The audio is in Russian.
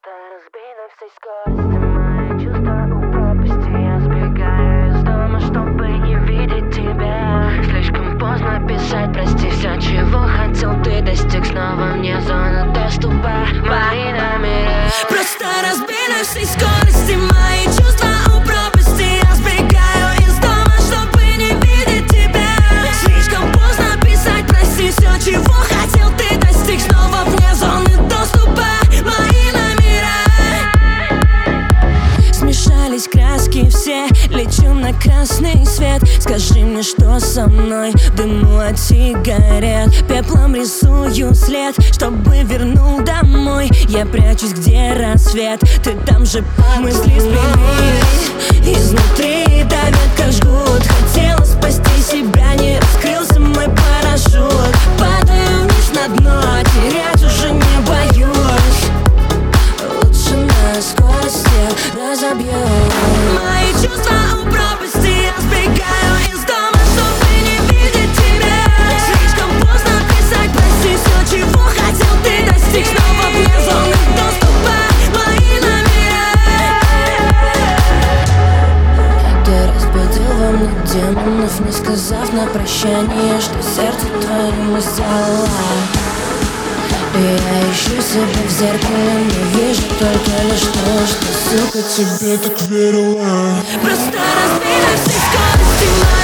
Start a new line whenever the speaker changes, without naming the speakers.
Просто разбей на всей скорости мои чувства у пропасти. Я сбегаю из дома, чтобы не видеть тебя. Слишком поздно писать, прости, все, чего хотел, ты достиг. Снова вне зоны доступа мои номера.
Просто разбей на всей скорости мои чувства у пропасти. Я сбегаю из дома, чтобы не видеть тебя. Слишком поздно писать, прости, все, чего хотел, ты достиг. Снова вне зоны доступа мои номера. Смешались краски все, лечу на красный свет. Скажи мне, что со мной, в дыму от сигарет. Пеплом рисую след, чтобы вернул домой. Я прячусь, где рассвет, ты там же под мысли спрямились. Изнутри давят, как жгут. Хотела спасти себя, не раскрылся мой парашют. Падаю вниз на дно, терять уже не боюсь. Лучше на скорости разобью мои чувства у пропасти. Я сбегаю из дома, чтобы не видеть тебя. Слишком поздно писать, прости, все, чего хотел, ты достиг. Снова вне зоны доступа мои номера. Ты разбудил во мне демонов, не сказав на прощание, что сердце твоему сделала. Я ищу себя в зеркале, не вижу только лишь то, что, сука, тебе так верила. Просто разбей на всей скорости.